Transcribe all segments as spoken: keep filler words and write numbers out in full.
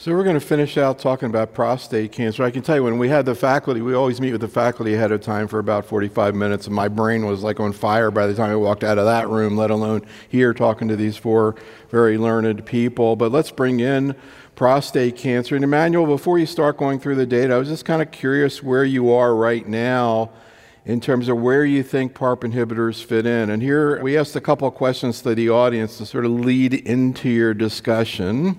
So we're going to finish out talking about prostate cancer. I can tell you, when we had the faculty, we always meet with the faculty ahead of time for about forty-five minutes, and my brain was like on fire by the time I walked out of that room, let alone here talking to these four very learned people. But let's bring in prostate cancer. And Emmanuel, before you start going through the data, I was just kind of curious where you are right now in terms of where you think PARP inhibitors fit in. And here we asked a couple of questions to the audience to sort of lead into your discussion.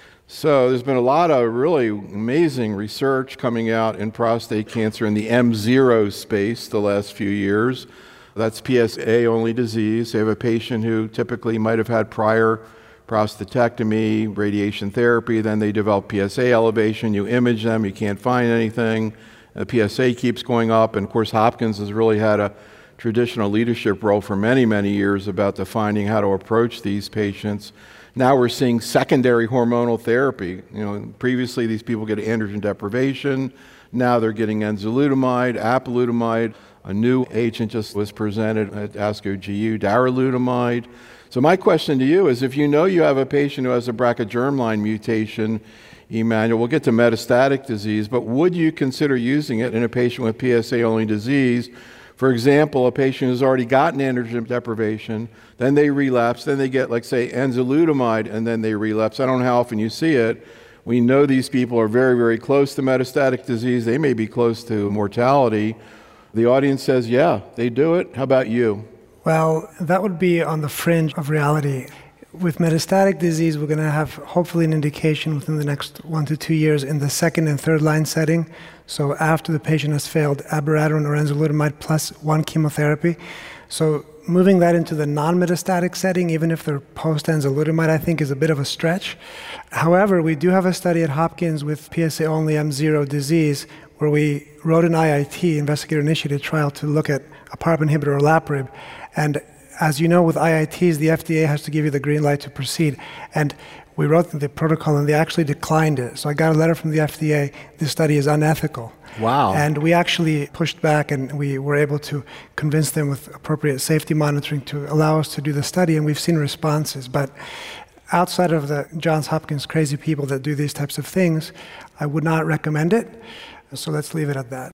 So there's been a lot of really amazing research coming out in prostate cancer in the M zero space the last few years. That's P S A-only disease. They have a patient who typically might have had prior prostatectomy, radiation therapy, then they develop P S A elevation, you image them, you can't find anything, the P S A keeps going up, and of course Hopkins has really had a traditional leadership role for many, many years about defining how to approach these patients. Now we're seeing secondary hormonal therapy. You know, previously these people get androgen deprivation. Now they're getting enzalutamide, apalutamide. A new agent just was presented at ASCO G U, darolutamide. So my question to you is, if you know you have a patient who has a B R C A germline mutation, Emmanuel, we'll get to metastatic disease, but would you consider using it in a patient with P S A-only disease? For example, a patient who's already gotten androgen deprivation, then they relapse, then they get, like, say, enzalutamide, and then they relapse. I don't know how often you see it. We know these people are very, very close to metastatic disease. They may be close to mortality. The audience says, yeah, they do it. How about you? Well, that would be on the fringe of reality. With metastatic disease, we're going to have hopefully an indication within the next one to two years in the second and third line setting. So after the patient has failed abiraterone or enzalutamide plus one chemotherapy. So moving that into the non-metastatic setting, even if they're post-enzalutamide, I think is a bit of a stretch. However, we do have a study at Hopkins with P S A-only M zero disease where we wrote an I I T, investigator-initiated trial, to look at a PARP inhibitor, olaparib. And as you know, with I I Ts, the F D A has to give you the green light to proceed. And we wrote the protocol, and they actually declined it. So I got a letter from the F D A, this study is unethical. Wow. And we actually pushed back, and we were able to convince them with appropriate safety monitoring to allow us to do the study, and we've seen responses. But outside of the Johns Hopkins crazy people that do these types of things, I would not recommend it. So let's leave it at that.